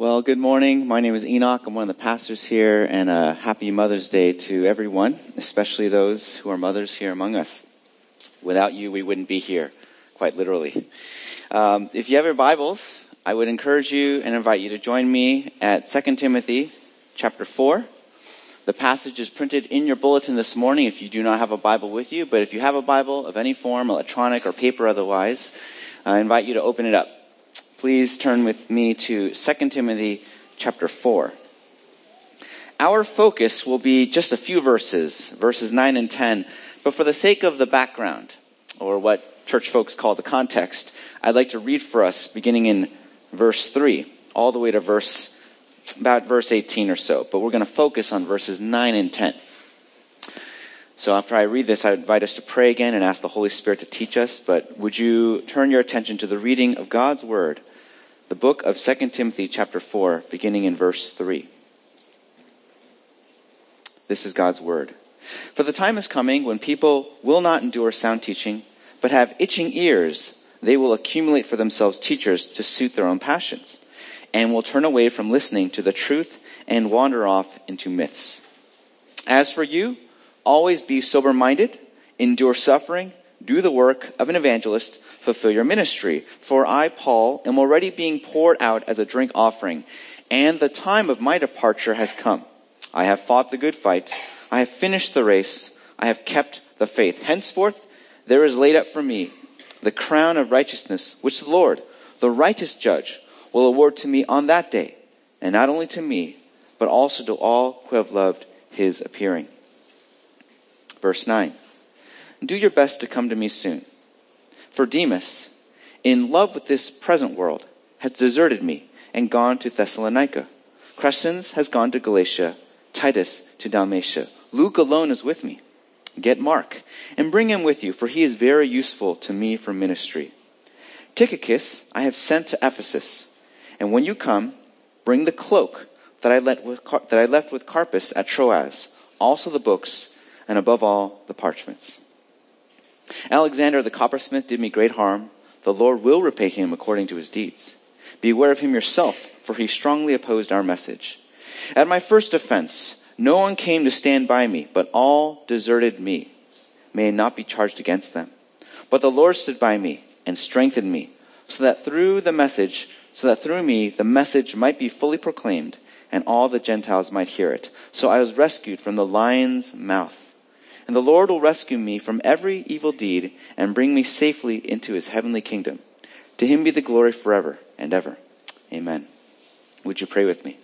Well, good morning. My name is Enoch. I'm one of the pastors here, and happy Mother's Day to everyone, especially those who are mothers here among us. Without you, we wouldn't be here, quite literally. If you have your Bibles, I would encourage you and invite you to join me at 2 Timothy chapter 4. The passage is printed in your bulletin this morning if you do not have a Bible with you, but if you have a Bible of any form, electronic or paper otherwise, I invite you to open it up. Please turn with me to 2 Timothy chapter 4. Our focus will be just a few verses 9 and 10, but for the sake of the background, or what church folks call the context, I'd like to read for us beginning in verse 3, all the way to about verse 18 or so, but we're going to focus on verses 9 and 10. So after I read this, I invite us to pray again and ask the Holy Spirit to teach us, but would you turn your attention to the reading of God's Word, the book of 2 Timothy chapter 4, beginning in verse 3. This is God's Word. For the time is coming when people will not endure sound teaching, but have itching ears. They will accumulate for themselves teachers to suit their own passions, and will turn away from listening to the truth and wander off into myths. As for you, always be sober-minded, endure suffering, do the work of an evangelist, fulfill your ministry. For I, Paul, am already being poured out as a drink offering, and the time of my departure has come. I have fought the good fight. I have finished the race. I have kept the faith. Henceforth, there is laid up for me the crown of righteousness, which the Lord, the righteous judge, will award to me on that day, and not only to me, but also to all who have loved his appearing. Verse 9. Do your best to come to me soon. For Demas, in love with this present world, has deserted me and gone to Thessalonica. Crescens has gone to Galatia, Titus to Dalmatia. Luke alone is with me. Get Mark, and bring him with you, for he is very useful to me for ministry. Tychicus I have sent to Ephesus, and when you come, bring the cloak that I left with Carpus at Troas, also the books, and above all, the parchments. Alexander the coppersmith did me great harm. The Lord will repay him according to his deeds. Beware of him yourself, for he strongly opposed our message. At my first offense, no one came to stand by me, but all deserted me. May it not be charged against them. But the Lord stood by me and strengthened me, so that through me the message might be fully proclaimed, and all the Gentiles might hear it. So I was rescued from the lion's mouth. And the Lord will rescue me from every evil deed and bring me safely into his heavenly kingdom. To him be the glory forever and ever. Amen. Would you pray with me?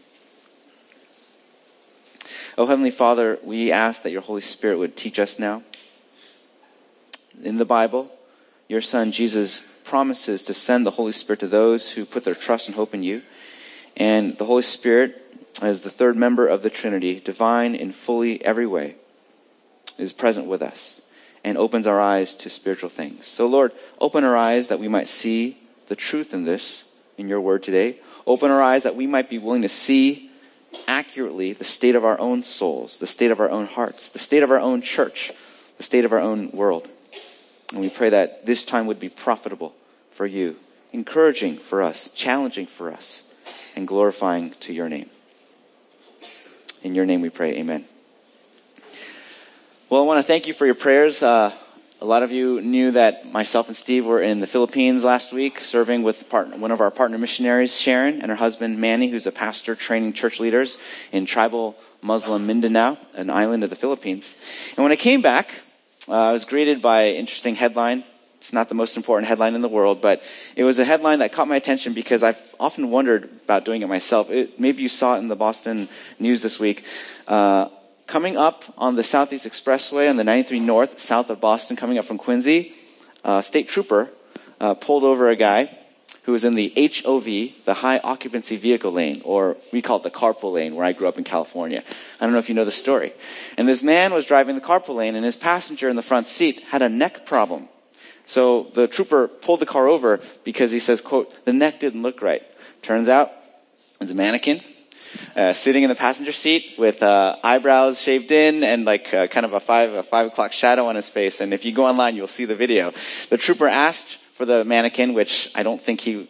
Oh, Heavenly Father, we ask that your Holy Spirit would teach us now. In the Bible, your Son Jesus promises to send the Holy Spirit to those who put their trust and hope in you. And the Holy Spirit, as the third member of the Trinity, divine in fully every way, is present with us and opens our eyes to spiritual things. So Lord, open our eyes that we might see the truth in this, in your word today. Open our eyes that we might be willing to see accurately the state of our own souls, the state of our own hearts, the state of our own church, the state of our own world. And we pray that this time would be profitable for you, encouraging for us, challenging for us, and glorifying to your name. In your name we pray, amen. Well, I want to thank you for your prayers. A lot of you knew that myself and Steve were in the Philippines last week, serving with one of our partner missionaries, Sharon, and her husband, Manny, who's a pastor training church leaders in tribal Muslim Mindanao, an island of the Philippines. And when I came back, I was greeted by an interesting headline. It's not the most important headline in the world, but it was a headline that caught my attention because I've often wondered about doing it myself. Maybe you saw it in the Boston News this week. Coming up on the Southeast Expressway on the 93 North, south of Boston, coming up from Quincy, a state trooper pulled over a guy who was in the HOV, the high occupancy vehicle lane, or we call it the carpool lane, where I grew up in California. I don't know if you know the story. And this man was driving the carpool lane, and his passenger in the front seat had a neck problem. So the trooper pulled the car over because he says, quote, the neck didn't look right. Turns out it was a mannequin. Sitting in the passenger seat with eyebrows shaved in and kind of a 5 o'clock shadow on his face. And if you go online, you'll see the video. The trooper asked for the mannequin, which I don't think he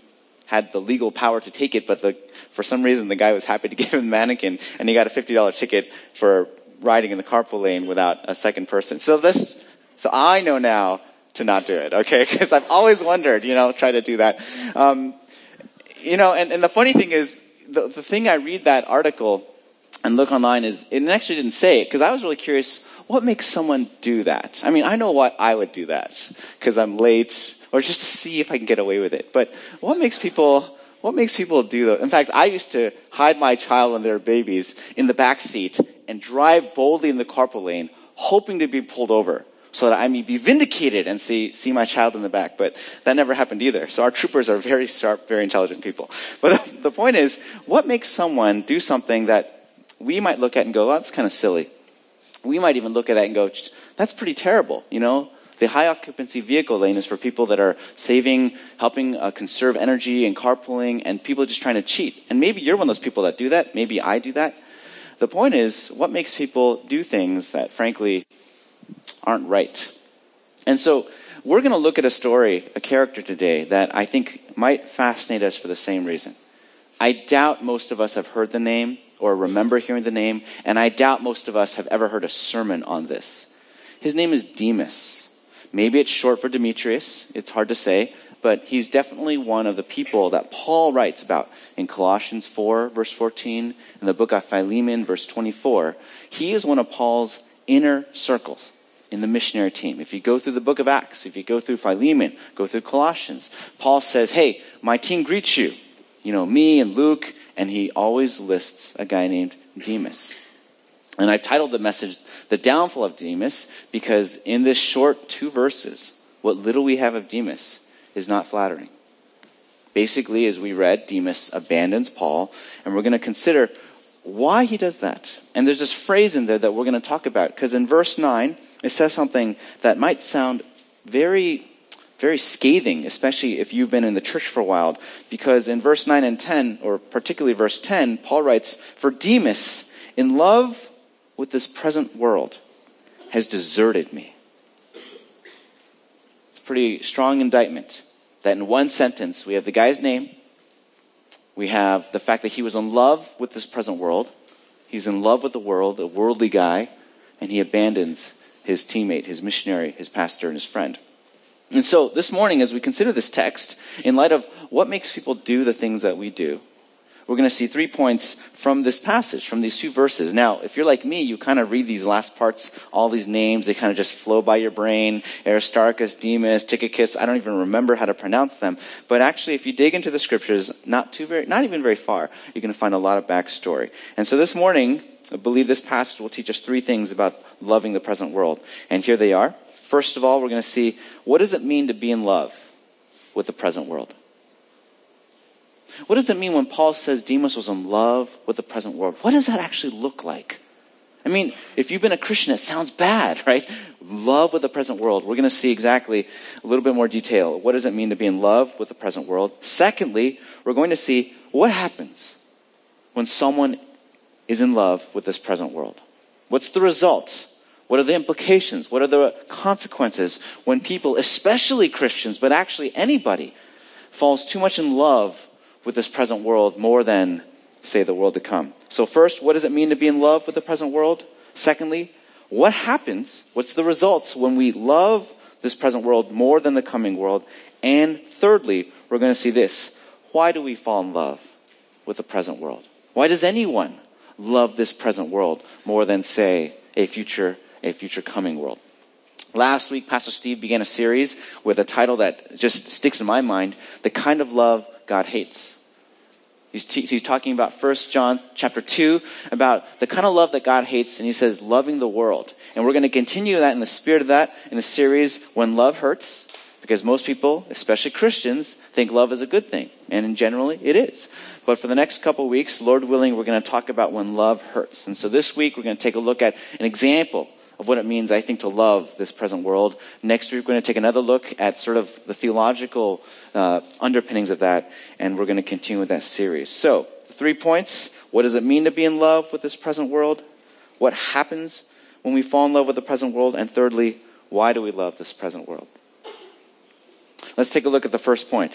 had the legal power to take it, but for some reason the guy was happy to give him the mannequin, and he got a $50 ticket for riding in the carpool lane without a second person. So I know now to not do it, okay? Because I've always wondered, try to do that. And the funny thing is, the thing I read that article and look online is, it actually didn't say it, because I was really curious, what makes someone do that? I mean, I know what I would do that, because I'm late, or just to see if I can get away with it. But what makes people do that? In fact, I used to hide my child when they were babies in the back seat and drive boldly in the carpool lane, hoping to be pulled over, so that I may be vindicated and see my child in the back. But that never happened either. So our troopers are very sharp, very intelligent people. But the point is, what makes someone do something that we might look at and go, well, that's kind of silly. We might even look at that and go, that's pretty terrible, The high occupancy vehicle lane is for people that are saving, helping conserve energy and carpooling, and people just trying to cheat. And maybe you're one of those people that do that. Maybe I do that. The point is, what makes people do things that, frankly, aren't right? And so we're going to look at a story, a character today, that I think might fascinate us for the same reason. I doubt most of us have heard the name or remember hearing the name, and I doubt most of us have ever heard a sermon on this. His name is Demas. Maybe it's short for Demetrius. It's hard to say. But he's definitely one of the people that Paul writes about in Colossians 4, verse 14, in the book of Philemon, verse 24. He is one of Paul's inner circles in the missionary team. If you go through the book of Acts, if you go through Philemon, go through Colossians, Paul says, hey, my team greets you. Me and Luke, and he always lists a guy named Demas. And I titled the message, The Downfall of Demas, because in this short 2 verses, what little we have of Demas is not flattering. Basically, as we read, Demas abandons Paul, and we're going to consider why he does that. And there's this phrase in there that we're going to talk about, because in verse 9, it says something that might sound very, very scathing, especially if you've been in the church for a while, because in verse 9 and 10, or particularly verse 10, Paul writes, for Demas, in love with this present world, has deserted me. It's a pretty strong indictment that in one sentence we have the guy's name, we have the fact that he was in love with this present world, he's in love with the world, a worldly guy, and he abandons his teammate, his missionary, his pastor, and his friend. And so this morning, as we consider this text, in light of what makes people do the things that we do, we're going to see 3 points from this passage, from these 2 verses. Now, if you're like me, you kind of read these last parts, all these names, they kind of just flow by your brain. Aristarchus, Demas, Tychicus, I don't even remember how to pronounce them. But actually, if you dig into the scriptures, not even very far, you're going to find a lot of backstory. And so this morning, I believe this passage will teach us 3 things about loving the present world. And here they are. First of all, we're going to see, what does it mean to be in love with the present world? What does it mean when Paul says Demas was in love with the present world? What does that actually look like? I mean, if you've been a Christian, it sounds bad, right? Love with the present world. We're going to see exactly a little bit more detail. What does it mean to be in love with the present world? Secondly, we're going to see what happens when someone is in love with this present world. What's the results? What are the implications? What are the consequences when people, especially Christians, but actually anybody, falls too much in love with this present world more than, say, the world to come? So first, what does it mean to be in love with the present world? Secondly, what happens? What's the results when we love this present world more than the coming world? And thirdly, we're going to see this. Why do we fall in love with the present world? Why does anyone love this present world more than, say, a future coming world? Last week, Pastor Steve began a series with a title that just sticks in my mind, The Kind of Love God Hates. He's talking about 1 John chapter 2, about the kind of love that God hates, and he says, loving the world. And we're going to continue that in the spirit of that in the series, When Love Hurts, because most people, especially Christians, think love is a good thing. And generally, it is. But for the next couple of weeks, Lord willing, we're going to talk about when love hurts. And so this week, we're going to take a look at an example of what it means, I think, to love this present world. Next week, we're going to take another look at sort of the theological underpinnings of that, and we're going to continue with that series. So, 3 points. What does it mean to be in love with this present world? What happens when we fall in love with the present world? And thirdly, why do we love this present world? Let's take a look at the first point.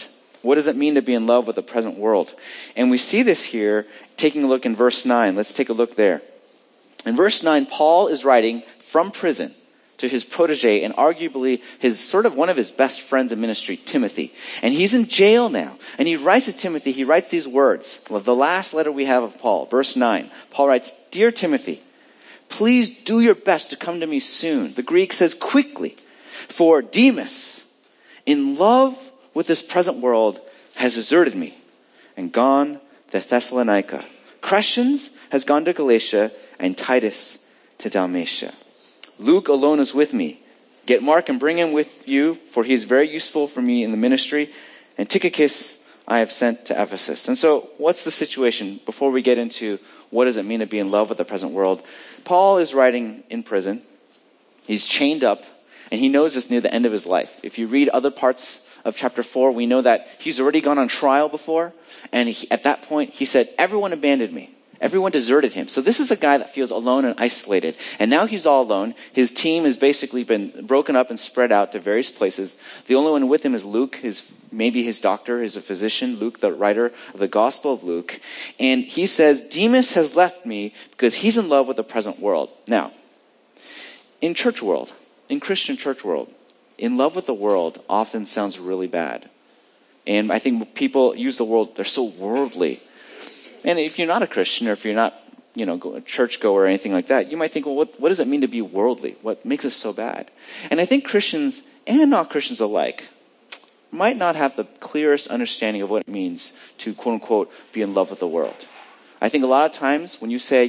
What does it mean to be in love with the present world? And we see this here, taking a look in verse 9. Let's take a look there. In verse 9, Paul is writing from prison to his protege and arguably one of his best friends in ministry, Timothy. And he's in jail now. And he writes to Timothy, he writes these words. Well, the last letter we have of Paul, verse 9. Paul writes, "Dear Timothy, please do your best to come to me soon." The Greek says quickly. "For Demas, in love with this present world, has deserted me and gone to Thessalonica. Crescens has gone to Galatia and Titus to Dalmatia. Luke alone is with me. Get Mark and bring him with you, for he is very useful for me in the ministry. And Tychicus I have sent to Ephesus." And so what's the situation before we get into what does it mean to be in love with the present world? Paul is writing in prison. He's chained up, and he knows this near the end of his life. If you read other parts of chapter 4, we know that he's already gone on trial before, and at that point he said, "Everyone abandoned me. Everyone deserted him." So this is a guy that feels alone and isolated. And now he's all alone. His team has basically been broken up and spread out to various places. The only one with him is Luke, maybe his doctor, a physician, Luke, the writer of the Gospel of Luke. And he says, "Demas has left me because he's in love with the present world." Now, in Christian church world, in love with the world often sounds really bad. And I think people use the word, they're so worldly. And if you're not a Christian, or if you're not, a churchgoer or anything like that, you might think, well, what does it mean to be worldly? What makes us so bad? And I think Christians and non-Christians alike might not have the clearest understanding of what it means to, quote unquote, be in love with the world. I think a lot of times when you say,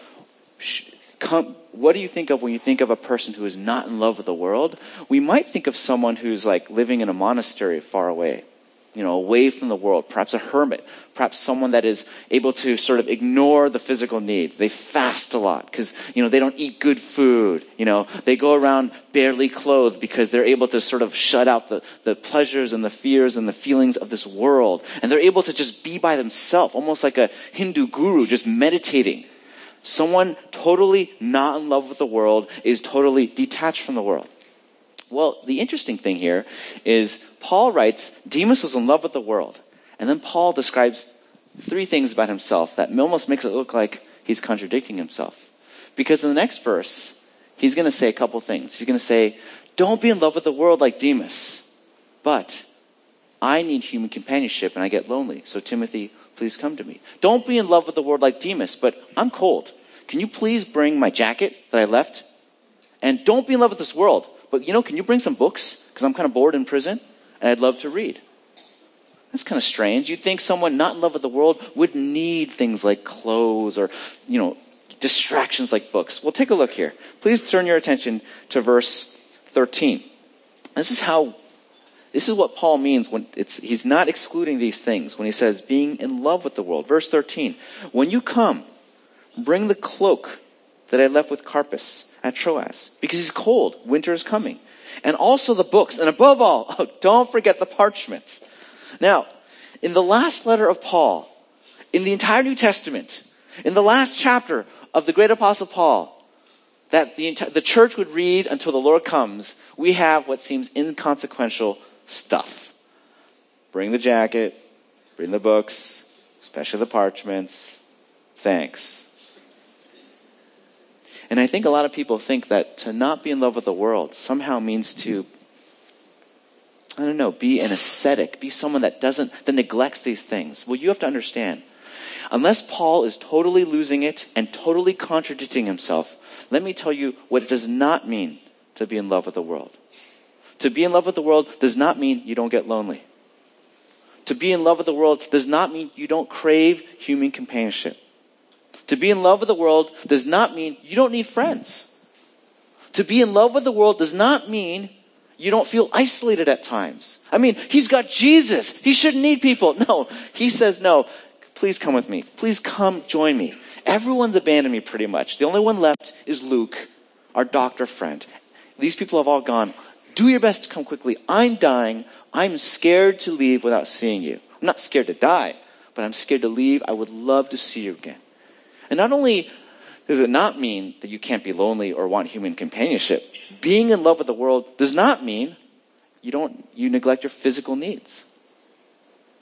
what do you think of when you think of a person who is not in love with the world? We might think of someone who's like living in a monastery far away, away from the world, perhaps a hermit, perhaps someone that is able to sort of ignore the physical needs. They fast a lot because, they don't eat good food. They go around barely clothed because they're able to sort of shut out the pleasures and the fears and the feelings of this world. And they're able to just be by themselves, almost like a Hindu guru just meditating. Someone totally not in love with the world is totally detached from the world. Well, the interesting thing here is Paul writes, Demas was in love with the world. And then Paul describes 3 things about himself that almost makes it look like he's contradicting himself. Because in the next verse, he's going to say a couple things. He's going to say, don't be in love with the world like Demas, but I need human companionship and I get lonely. So Timothy, please come to me. Don't be in love with the world like Demas, but I'm cold. Can you please bring my jacket that I left? And don't be in love with this world. But, can you bring some books? Because I'm kind of bored in prison, and I'd love to read. That's kind of strange. You'd think someone not in love with the world would need things like clothes or, distractions like books. Well, take a look here. Please turn your attention to verse 13. This is what Paul means when he's not excluding these things when he says being in love with the world. Verse 13. When you come, bring the cloak that I left with Carpus at Troas, because he's cold. Winter is coming. And also the books. And above all, don't forget the parchments. Now, in the last letter of Paul, in the entire New Testament, in the last chapter of the great apostle Paul, that the church would read until the Lord comes, we have what seems inconsequential stuff. Bring the jacket, bring the books, especially the parchments. Thanks. And I think a lot of people think that to not be in love with the world somehow means to, be an ascetic, be someone that neglects these things. Well, you have to understand, unless Paul is totally losing it and totally contradicting himself, let me tell you what it does not mean to be in love with the world. To be in love with the world does not mean you don't get lonely. To be in love with the world does not mean you don't crave human companionship. To be in love with the world does not mean you don't need friends. To be in love with the world does not mean you don't feel isolated at times. He's got Jesus. He shouldn't need people. No, he says, no, please come with me. Please come join me. Everyone's abandoned me pretty much. The only one left is Luke, our doctor friend. These people have all gone. Do your best to come quickly. I'm dying. I'm scared to leave without seeing you. I'm not scared to die, but I'm scared to leave. I would love to see you again. And not only does it not mean that you can't be lonely or want human companionship, being in love with the world does not mean you neglect your physical needs.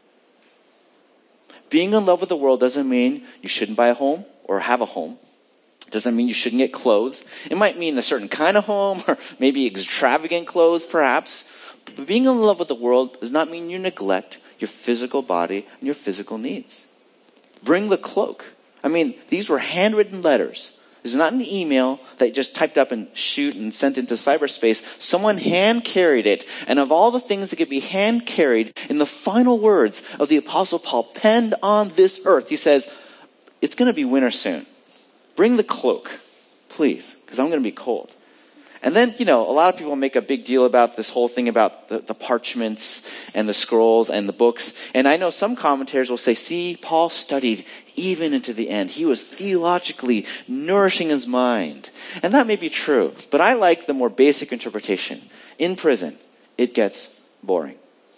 being in love with the world doesn't mean you shouldn't buy a home or have a home. It doesn't mean you shouldn't get clothes. It might mean a certain kind of home or maybe extravagant clothes perhaps. But being in love with the world does not mean you neglect your physical body and your physical needs. Bring the cloak. I mean, these were handwritten letters. This is not an email that you just typed up and shoot and sent into cyberspace. Someone hand carried it. And of all the things that could be hand carried, in the final words of the Apostle Paul penned on this earth, he says, it's going to be winter soon. Bring the cloak, please, because I'm going to be cold. And then, a lot of people make a big deal about this whole thing about the parchments and the scrolls and the books. And I know some commentators will say, see, Paul studied even into the end. He was theologically nourishing his mind. And that may be true. But I like the more basic interpretation. In prison, it gets boring.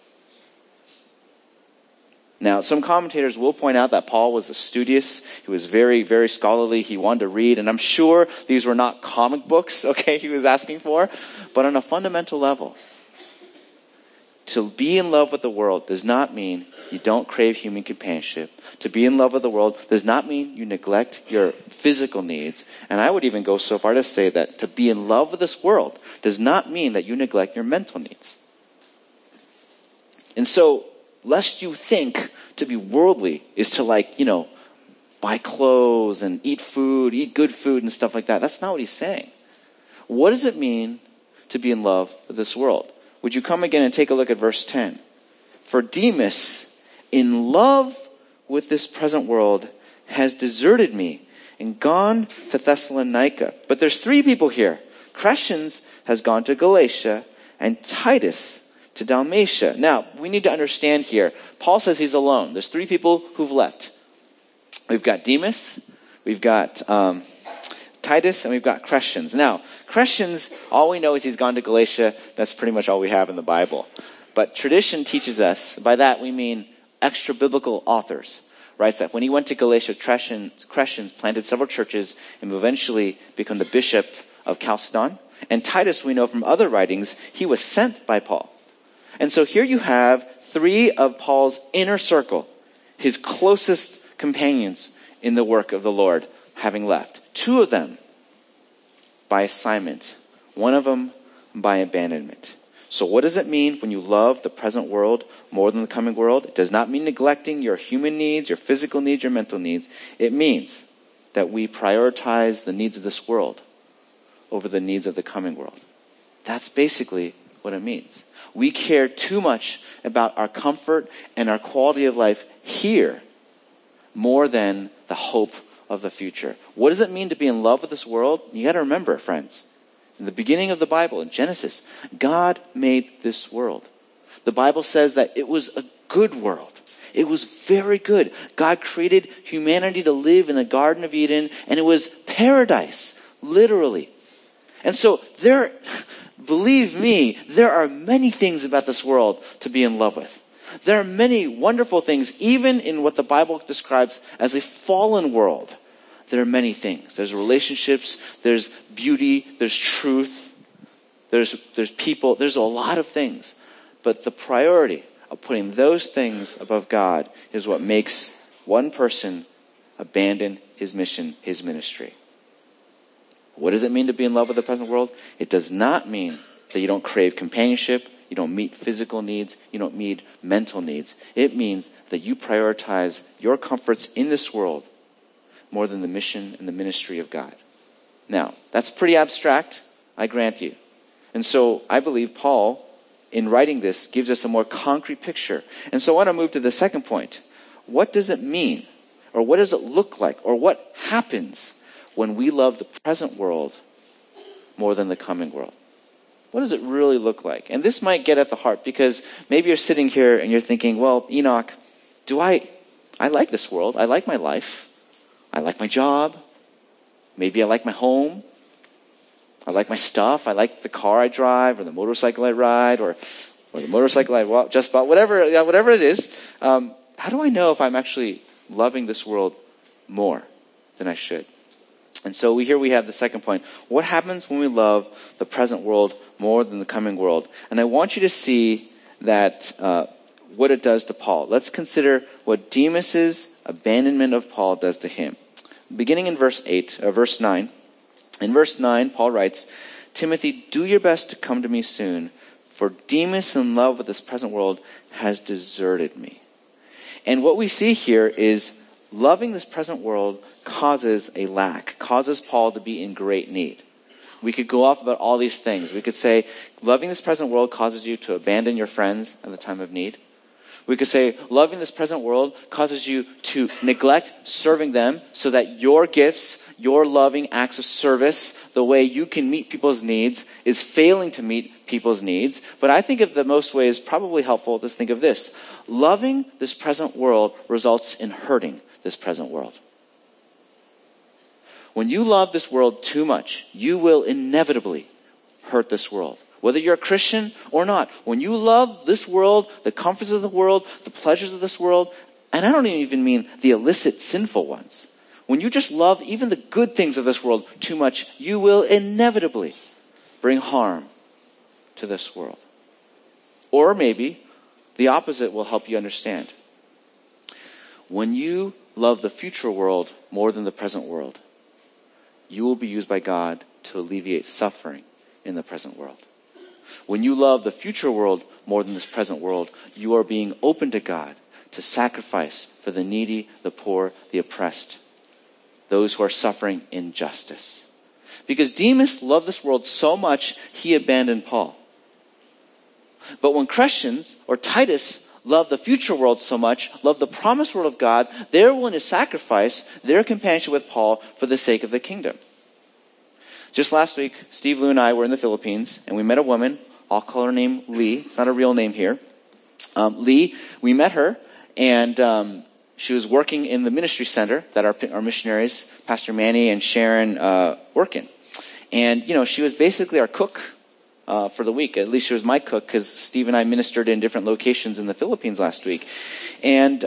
Now, some commentators will point out that Paul was a studious. He was very, very scholarly. He wanted to read. And I'm sure these were not comic books, he was asking for. But on a fundamental level, to be in love with the world does not mean you don't crave human companionship. To be in love with the world does not mean you neglect your physical needs. And I would even go so far to say that to be in love with this world does not mean that you neglect your mental needs. And so, lest you think to be worldly is to buy clothes and eat food, eat good food and stuff like that. That's not what he's saying. What does it mean to be in love with this world? Would you come again and take a look at verse 10? For Demas, in love with this present world, has deserted me and gone to Thessalonica. But there's 3 people here. Crescens has gone to Galatia and Titus to Dalmatia. Now, we need to understand here, Paul says he's alone. There's 3 people who've left. We've got Demas, we've got Titus, and we've got Crescens. Now, Crescens, all we know is he's gone to Galatia. That's pretty much all we have in the Bible. But tradition teaches us, by that we mean extra-biblical authors, writes that when he went to Galatia, Crescens planted several churches and would eventually become the bishop of Chalcedon. And Titus, we know from other writings, he was sent by Paul. And so here you have 3 of Paul's inner circle, his closest companions in the work of the Lord, having left. 2 of them by assignment, 1 of them by abandonment. So what does it mean when you love the present world more than the coming world? It does not mean neglecting your human needs, your physical needs, your mental needs. It means that we prioritize the needs of this world over the needs of the coming world. That's basically what it means. We care too much about our comfort and our quality of life here more than the hope of the future. What does it mean to be in love with this world? You got to remember, friends, in the beginning of the Bible, in Genesis, God made this world. The Bible says that it was a good world. It was very good. God created humanity to live in the Garden of Eden, and it was paradise, literally. And so believe me, there are many things about this world to be in love with. There are many wonderful things, even in what the Bible describes as a fallen world. There are many things. There's relationships, there's beauty, there's truth, there's people, there's a lot of things. But the priority of putting those things above God is what makes one person abandon his mission, his ministry. What does it mean to be in love with the present world? It does not mean that you don't crave companionship, you don't meet physical needs, you don't meet mental needs. It means that you prioritize your comforts in this world more than the mission and the ministry of God. Now, that's pretty abstract, I grant you. And so I believe Paul, in writing this, gives us a more concrete picture. And so I want to move to the second point. What does it mean? Or what does it look like? Or what happens when we love the present world more than the coming world? What does it really look like? And this might get at the heart, because maybe you're sitting here and you're thinking, well, Enoch, I like this world. I like my life. I like my job. Maybe I like my home. I like my stuff. I like the car I drive, or the motorcycle I ride, or the motorcycle I just bought, whatever it is. How do I know if I'm actually loving this world more than I should? And so we have the second point. What happens when we love the present world more than the coming world? And I want you to see that what it does to Paul. Let's consider what Demas's abandonment of Paul does to him. Beginning in verse 9. In verse 9, Paul writes, Timothy, do your best to come to me soon, for Demas, in love with this present world, has deserted me. And what we see here is loving this present world causes a lack, causes Paul to be in great need. We could go off about all these things. We could say, loving this present world causes you to abandon your friends at the time of need. We could say, loving this present world causes you to neglect serving them so that your gifts, your loving acts of service, the way you can meet people's needs, is failing to meet people's needs. But I think of the most way is probably helpful to think of this. Loving this present world results in hurting this present world. When you love this world too much, you will inevitably hurt this world. Whether you're a Christian or not, when you love this world, the comforts of the world, the pleasures of this world, and I don't even mean the illicit, sinful ones. When you just love even the good things of this world too much, you will inevitably bring harm to this world. Or maybe the opposite will help you understand. When you love the future world more than the present world, you will be used by God to alleviate suffering in the present world. When you love the future world more than this present world, you are being open to God to sacrifice for the needy, the poor, the oppressed, those who are suffering injustice. Because Demas loved this world so much, he abandoned Paul. But when Christians, or Titus, love the future world so much, love the promised world of God, they're willing to sacrifice their companionship with Paul for the sake of the kingdom. Just last week, Steve, Lou, and I were in the Philippines, and we met a woman. I'll call her name Lee. It's not a real name here. Lee, we met her, and she was working in the ministry center that our missionaries, Pastor Manny and Sharon, work in. And, she was basically our cook for the week. At least she was my cook, because Steve and I ministered in different locations in the Philippines last week. And,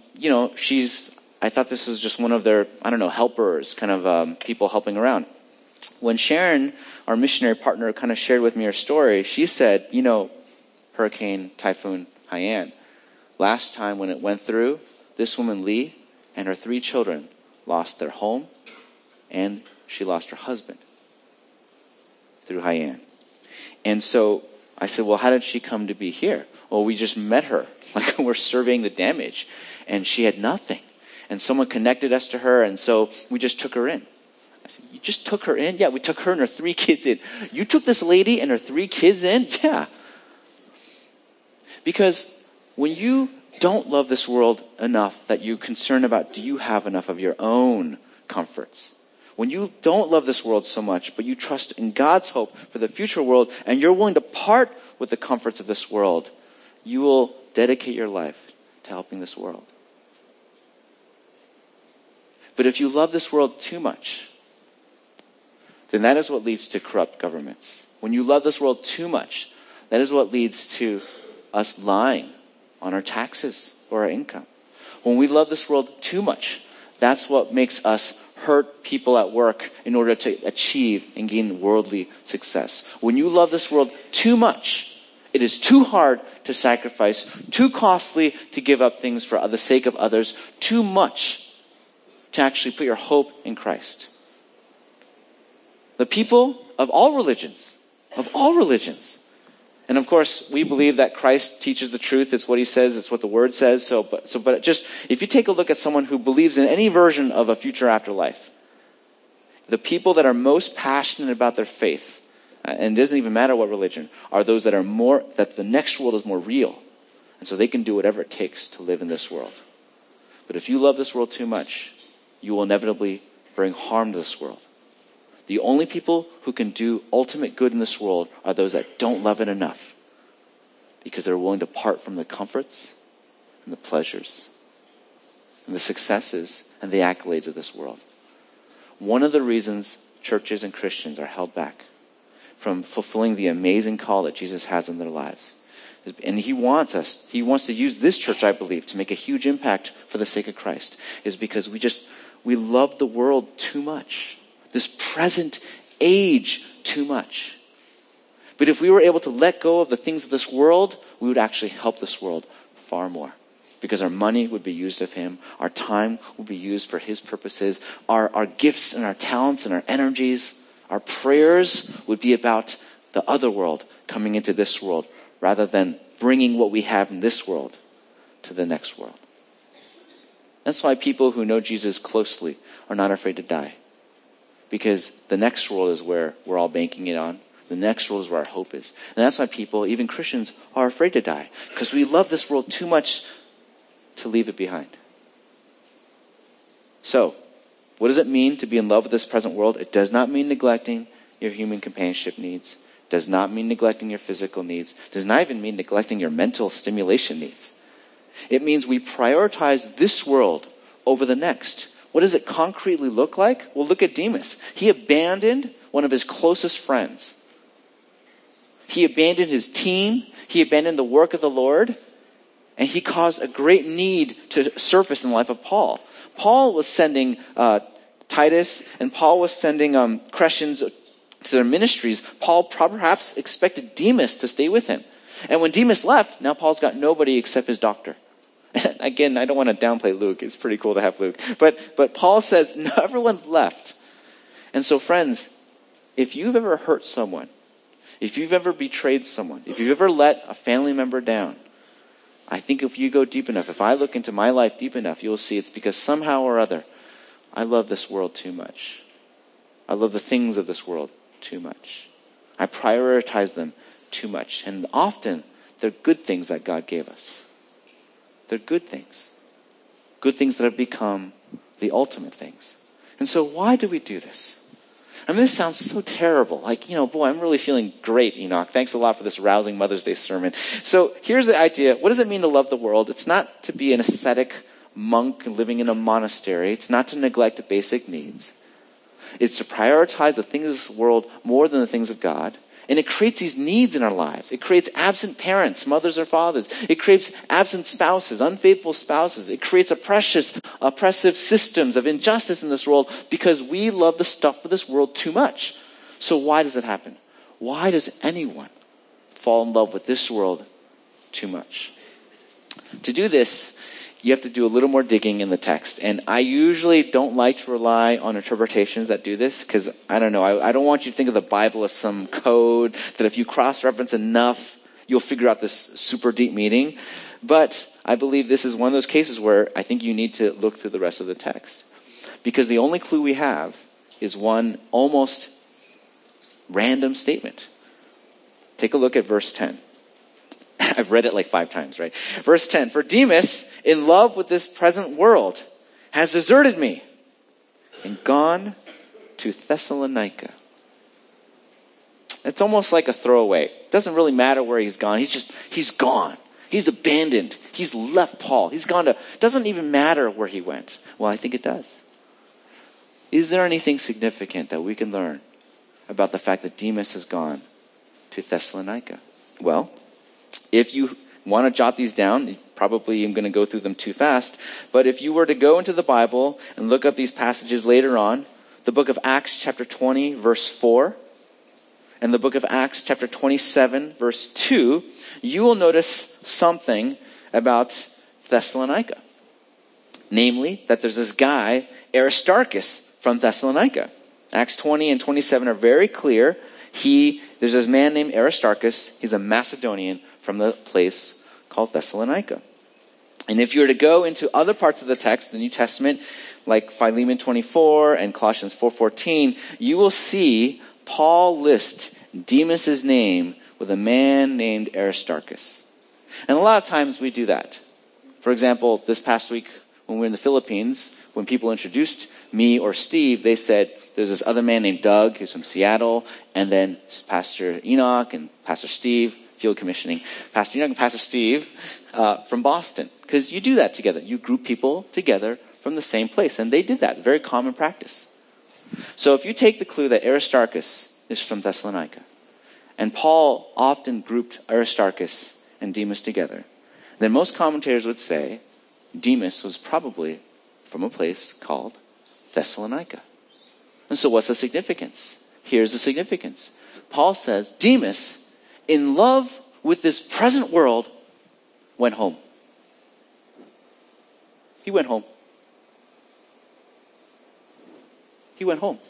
I thought this was just one of their, helpers, kind of people helping around. When Sharon, our missionary partner, kind of shared with me her story, she said, Hurricane, Typhoon Haiyan, last time when it went through, this woman, Lee, and her 3 children lost their home, and she lost her husband through Haiyan. And so I said, well, how did she come to be here? Well, we just met her. Like, we're surveying the damage, and she had nothing. And someone connected us to her, and so we just took her in. I said, you just took her in? Yeah, we took her and her 3 kids in. You took this lady and her 3 kids in? Yeah. Because when you don't love this world enough that you're concerned about, do you have enough of your own comforts? When you don't love this world so much, but you trust in God's hope for the future world, and you're willing to part with the comforts of this world, you will dedicate your life to helping this world. But if you love this world too much, then that is what leads to corrupt governments. When you love this world too much, that is what leads to us lying on our taxes or our income. When we love this world too much, that's what makes us hurt people at work in order to achieve and gain worldly success. When you love this world too much, it is too hard to sacrifice, too costly to give up things for the sake of others, too much to actually put your hope in Christ. The people of all religions, and of course, we believe that Christ teaches the truth. It's what he says. It's what the word says. But just, if you take a look at someone who believes in any version of a future afterlife, the people that are most passionate about their faith, and it doesn't even matter what religion, are those that that the next world is more real. And so they can do whatever it takes to live in this world. But if you love this world too much, you will inevitably bring harm to this world. The only people who can do ultimate good in this world are those that don't love it enough, because they're willing to part from the comforts and the pleasures and the successes and the accolades of this world. One of the reasons churches and Christians are held back from fulfilling the amazing call that Jesus has in their lives, and he wants to use this church, I believe, to make a huge impact for the sake of Christ, is because we love the world too much. This present age too much. But if we were able to let go of the things of this world, we would actually help this world far more. Because our money would be used of him. Our time would be used for his purposes. Our gifts and our talents and our energies, our prayers would be about the other world coming into this world rather than bringing what we have in this world to the next world. That's why people who know Jesus closely are not afraid to die. Because the next world is where we're all banking it on. The next world is where our hope is. And that's why people, even Christians, are afraid to die. Because we love this world too much to leave it behind. So, what does it mean to be in love with this present world? It does not mean neglecting your human companionship needs. It does not mean neglecting your physical needs. It does not even mean neglecting your mental stimulation needs. It means we prioritize this world over the next. What does it concretely look like? Well, look at Demas. He abandoned one of his closest friends. He abandoned his team. He abandoned the work of the Lord. And he caused a great need to surface in the life of Paul. Paul was sending Titus, and Paul was sending Crescens to their ministries. Paul perhaps expected Demas to stay with him. And when Demas left, now Paul's got nobody except his doctor. Again, I don't want to downplay Luke. It's pretty cool to have Luke. But Paul says, no, everyone's left. And so friends, if you've ever hurt someone, if you've ever betrayed someone, if you've ever let a family member down, I think if you go deep enough, if I look into my life deep enough, you'll see it's because somehow or other, I love this world too much. I love the things of this world too much. I prioritize them too much. And often, they're good things that God gave us. They're good things. Good things that have become the ultimate things. And so why do we do this? I mean, this sounds so terrible. Like, boy, I'm really feeling great, Enoch. Thanks a lot for this rousing Mother's Day sermon. So here's the idea. What does it mean to love the world? It's not to be an ascetic monk living in a monastery. It's not to neglect basic needs. It's to prioritize the things of this world more than the things of God. And it creates these needs in our lives. It creates absent parents, mothers or fathers. It creates absent spouses, unfaithful spouses. It creates oppressive systems of injustice in this world because we love the stuff of this world too much. So why does it happen? Why does anyone fall in love with this world too much? To do this, you have to do a little more digging in the text. And I usually don't like to rely on interpretations that do this because, I don't know, I don't want you to think of the Bible as some code that if you cross-reference enough, you'll figure out this super deep meaning. But I believe this is one of those cases where I think you need to look through the rest of the text. Because the only clue we have is one almost random statement. Take a look at verse 10. I've read it like 5 times, right? Verse 10, for Demas, in love with this present world, has deserted me and gone to Thessalonica. It's almost like a throwaway. It doesn't really matter where he's gone. He's gone. He's abandoned. He's left Paul. He's gone to, doesn't even matter where he went. Well, I think it does. Is there anything significant that we can learn about the fact that Demas has gone to Thessalonica? Well, if you want to jot these down, probably I'm going to go through them too fast, but if you were to go into the Bible and look up these passages later on, the book of Acts chapter 20 verse 4, and the book of Acts chapter 27 verse 2, you will notice something about Thessalonica. Namely, that there's this guy, Aristarchus, from Thessalonica. Acts 20 and 27 are very clear. There's this man named Aristarchus. He's a Macedonian from the place called Thessalonica. And if you were to go into other parts of the text, the New Testament, like Philemon 24 and Colossians 4:14, you will see Paul list Demas' name with a man named Aristarchus. And a lot of times we do that. For example, this past week when we were in the Philippines, when people introduced me or Steve, they said, there's this other man named Doug, who's from Seattle, and then Pastor Enoch and Pastor Steve, field commissioning, Pastor Enoch and Pastor Steve from Boston. Because you do that together. You group people together from the same place. And they did that. Very common practice. So if you take the clue that Aristarchus is from Thessalonica, and Paul often grouped Aristarchus and Demas together, then most commentators would say Demas was probably from a place called Thessalonica. And so what's the significance? Here's the significance. Paul says, Demas, in love with this present world, went home. He went home. He went home.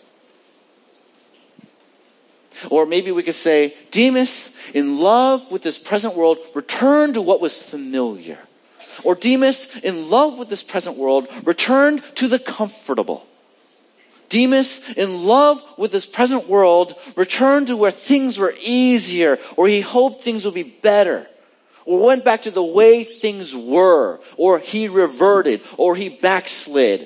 Or maybe we could say, Demas, in love with this present world, returned to what was familiar. Or Demas, in love with this present world, returned to the comfortable. Demas, in love with this present world, returned to where things were easier, or he hoped things would be better, or went back to the way things were, or he reverted, or he backslid.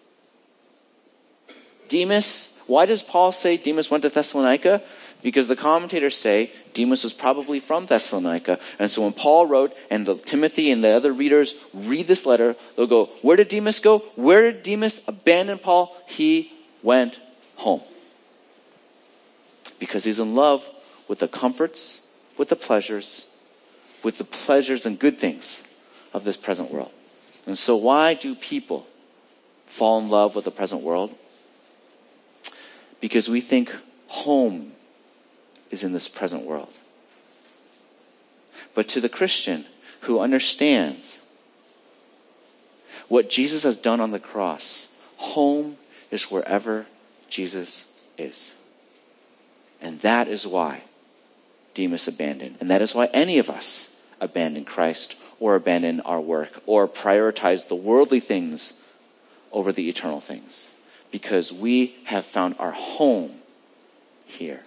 Demas, why does Paul say Demas went to Thessalonica? Because the commentators say Demas was probably from Thessalonica. And so when Paul wrote, and Timothy and the other readers read this letter, they'll go, where did Demas go? Where did Demas abandon Paul? He went home. Because he's in love with the comforts, with the pleasures and good things of this present world. And so why do people fall in love with the present world? Because we think home is in this present world. But to the Christian who understands what Jesus has done on the cross, home is wherever Jesus is. And that is why Demas abandoned. And that is why any of us abandon Christ or abandon our work or prioritize the worldly things over the eternal things. Because we have found our home here.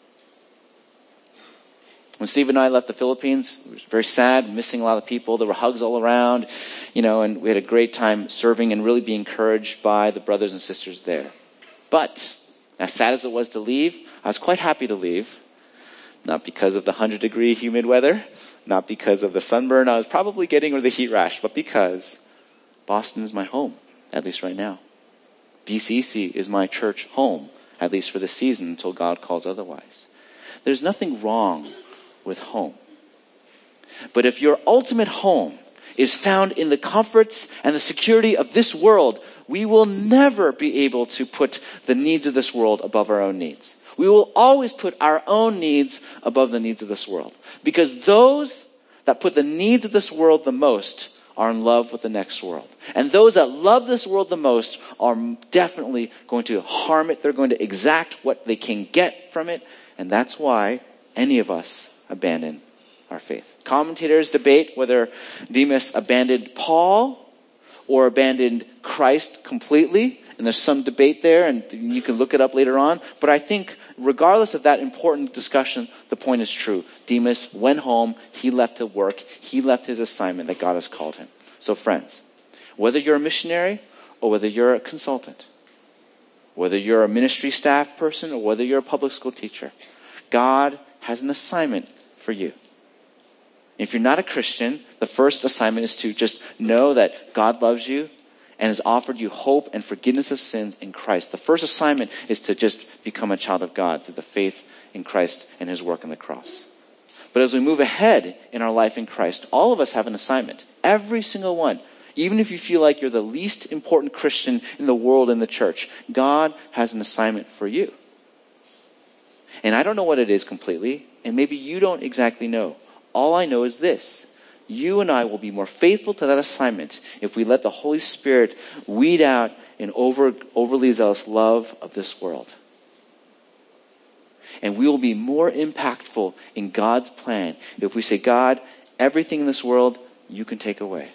When Steve and I left the Philippines, it was very sad, missing a lot of people. There were hugs all around, and we had a great time serving and really being encouraged by the brothers and sisters there. But, as sad as it was to leave, I was quite happy to leave. Not because of the 100-degree humid weather, not because of the sunburn I was probably getting or the heat rash, but because Boston is my home, at least right now. BCC is my church home, at least for the season until God calls otherwise. There's nothing wrong with home. But if your ultimate home is found in the comforts and the security of this world, we will never be able to put the needs of this world above our own needs. We will always put our own needs above the needs of this world. Because those that put the needs of this world the most are in love with the next world. And those that love this world the most are definitely going to harm it. They're going to exact what they can get from it. And that's why any of us abandon our faith. Commentators debate whether Demas abandoned Paul or abandoned Christ completely. And there's some debate there, and you can look it up later on. But I think regardless of that important discussion, the point is true. Demas went home. He left to work. He left his assignment that God has called him. So friends, whether you're a missionary or whether you're a consultant, whether you're a ministry staff person or whether you're a public school teacher, God has an assignment for you. If you're not a Christian, the first assignment is to just know that God loves you and has offered you hope and forgiveness of sins in Christ. The first assignment is to just become a child of God through the faith in Christ and his work on the cross. But as we move ahead in our life in Christ, all of us have an assignment. Every single one. Even if you feel like you're the least important Christian in the world in the church, God has an assignment for you. And I don't know what it is completely, and maybe you don't exactly know. All I know is this. You and I will be more faithful to that assignment if we let the Holy Spirit weed out an overly zealous love of this world. And we will be more impactful in God's plan if we say, God, everything in this world you can take away.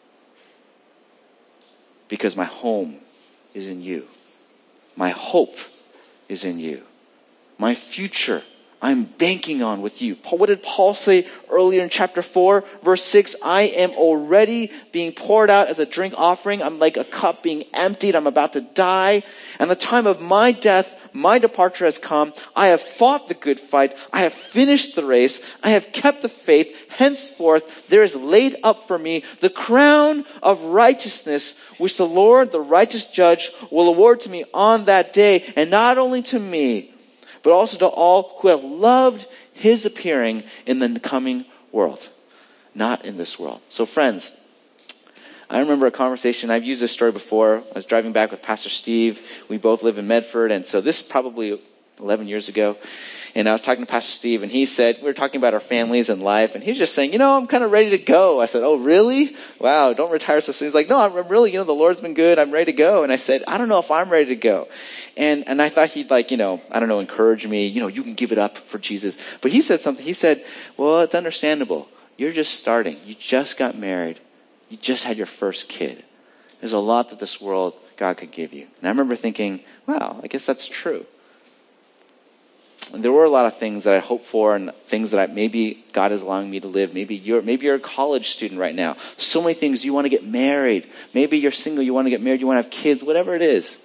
Because my home is in you. My hope is in you. My future I'm banking on with you. What did Paul say earlier in chapter 4, verse 6? I am already being poured out as a drink offering. I'm like a cup being emptied. I'm about to die. And the time of my death, my departure has come. I have fought the good fight. I have finished the race. I have kept the faith. Henceforth, there is laid up for me the crown of righteousness, which the Lord, the righteous judge, will award to me on that day. And not only to me, but also to all who have loved his appearing in the coming world, not in this world. So friends, I remember a conversation, I've used this story before. I was driving back with Pastor Steve. We both live in Medford, and so this is probably 11 years ago. And I was talking to Pastor Steve, and he said, we were talking about our families and life, and he was just saying, I'm kind of ready to go. I said, oh, really? Wow, don't retire so soon. He's like, no, I'm really, the Lord's been good. I'm ready to go. And I said, I don't know if I'm ready to go. And I thought he'd encourage me, you can give it up for Jesus. But he said something. He said, well, it's understandable. You're just starting. You just got married. You just had your first kid. There's a lot that this world, God could give you. And I remember thinking, wow, I guess that's true. And there were a lot of things that I hoped for and things that maybe God is allowing me to live. Maybe you're a college student right now. So many things. You want to get married. Maybe you're single. You want to get married. You want to have kids. Whatever it is.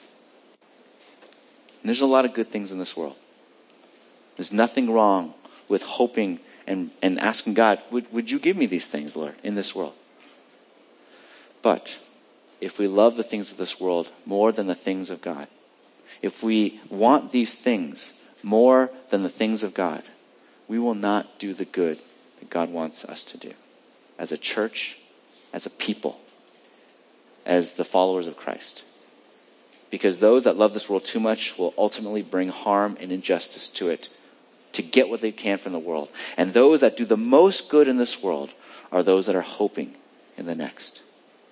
And there's a lot of good things in this world. There's nothing wrong with hoping and asking God, would you give me these things, Lord, in this world? But if we love the things of this world more than the things of God, if we want these things more than the things of God, we will not do the good that God wants us to do as a church, as a people, as the followers of Christ. Because those that love this world too much will ultimately bring harm and injustice to it to get what they can from the world. And those that do the most good in this world are those that are hoping in the next.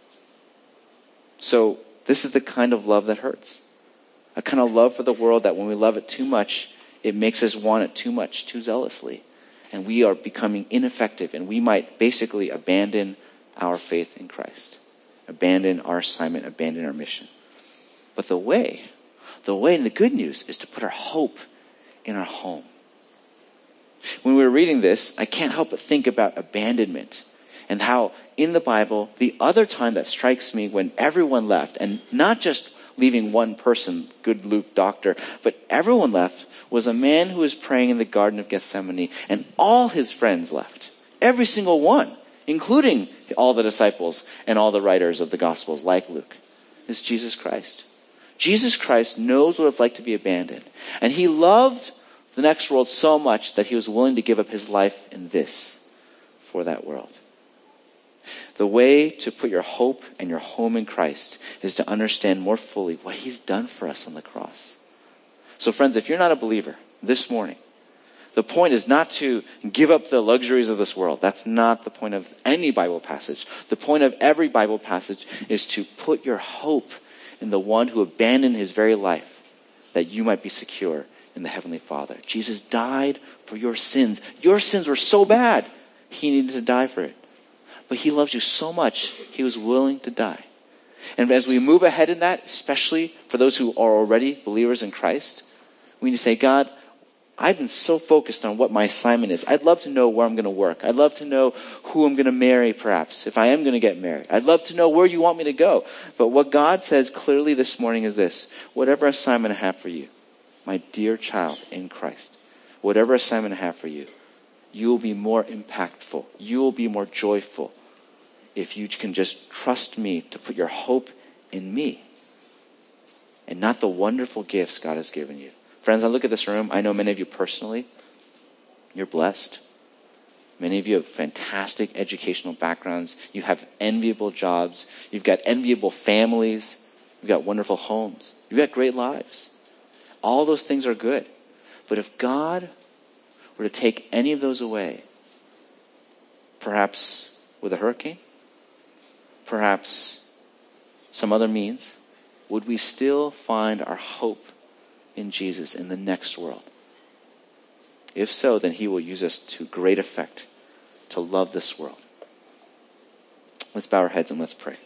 So this is the kind of love that hurts. A kind of love for the world that when we love it too much, it makes us want it too much, too zealously. And we are becoming ineffective, and we might basically abandon our faith in Christ. Abandon our assignment, abandon our mission. But the way and the good news is to put our hope in our home. When we were reading this, I can't help but think about abandonment and how in the Bible, the other time that strikes me when everyone left, and not just leaving one person, good Luke doctor, but everyone left, was a man who was praying in the Garden of Gethsemane, and all his friends left. Every single one, including all the disciples and all the writers of the Gospels, like Luke, is Jesus Christ. Jesus Christ knows what it's like to be abandoned. And he loved the next world so much that he was willing to give up his life in this for that world. The way to put your hope and your home in Christ is to understand more fully what he's done for us on the cross. So friends, if you're not a believer this morning, the point is not to give up the luxuries of this world. That's not the point of any Bible passage. The point of every Bible passage is to put your hope in the one who abandoned his very life that you might be secure in the Heavenly Father. Jesus died for your sins. Your sins were so bad, he needed to die for it. But he loves you so much, he was willing to die. And as we move ahead in that, especially for those who are already believers in Christ, we need to say, God, I've been so focused on what my assignment is. I'd love to know where I'm going to work. I'd love to know who I'm going to marry, perhaps, if I am going to get married. I'd love to know where you want me to go. But what God says clearly this morning is this: whatever assignment I have for you, my dear child in Christ, whatever assignment I have for you, you will be more impactful. You will be more joyful if you can just trust me to put your hope in me and not the wonderful gifts God has given you. Friends, I look at this room. I know many of you personally. You're blessed. Many of you have fantastic educational backgrounds. You have enviable jobs. You've got enviable families. You've got wonderful homes. You've got great lives. All those things are good. But if God were to take any of those away, perhaps with a hurricane, perhaps some other means, would we still find our hope in Jesus in the next world? If so, then he will use us to great effect to love this world. Let's bow our heads and let's pray.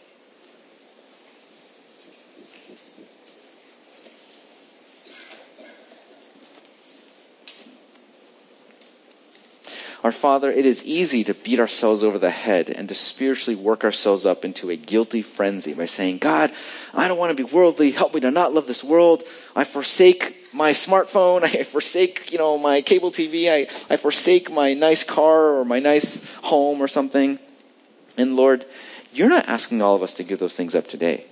Our Father, it is easy to beat ourselves over the head and to spiritually work ourselves up into a guilty frenzy by saying, God, I don't want to be worldly. Help me to not love this world. I forsake my smartphone. I forsake, my cable TV. I forsake my nice car or my nice home or something. And Lord, you're not asking all of us to give those things up today.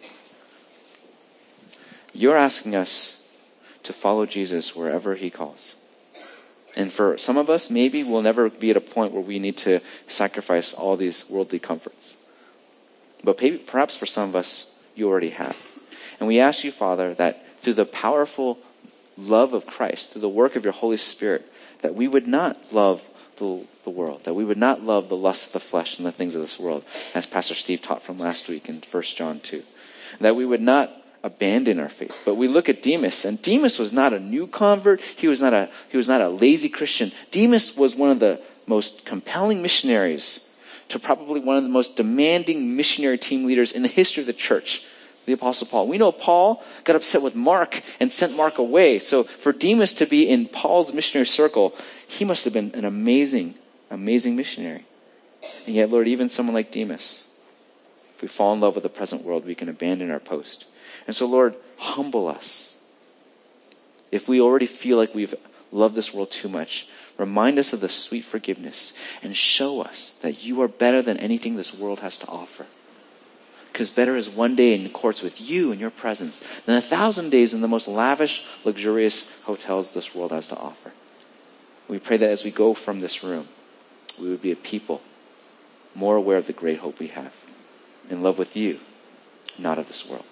You're asking us to follow Jesus wherever he calls. And for some of us, maybe we'll never be at a point where we need to sacrifice all these worldly comforts. But perhaps for some of us, you already have. And we ask you, Father, that through the powerful love of Christ, through the work of your Holy Spirit, that we would not love the world, that we would not love the lust of the flesh and the things of this world, as Pastor Steve taught from last week in 1 John 2. That we would not abandon our faith. But we look at Demas, and Demas was not a new convert. He was not a lazy Christian. Demas was one of the most compelling missionaries to probably one of the most demanding missionary team leaders in the history of the church, the Apostle Paul. We know Paul got upset with Mark and sent Mark away. So for Demas to be in Paul's missionary circle, he must have been an amazing, amazing missionary. And yet, Lord, even someone like Demas, if we fall in love with the present world, we can abandon our post. And so, Lord, humble us. If we already feel like we've loved this world too much, remind us of the sweet forgiveness and show us that you are better than anything this world has to offer. Because better is one day in courts with you in your presence than 1,000 days in the most lavish, luxurious hotels this world has to offer. We pray that as we go from this room, we would be a people more aware of the great hope we have, in love with you, not of this world.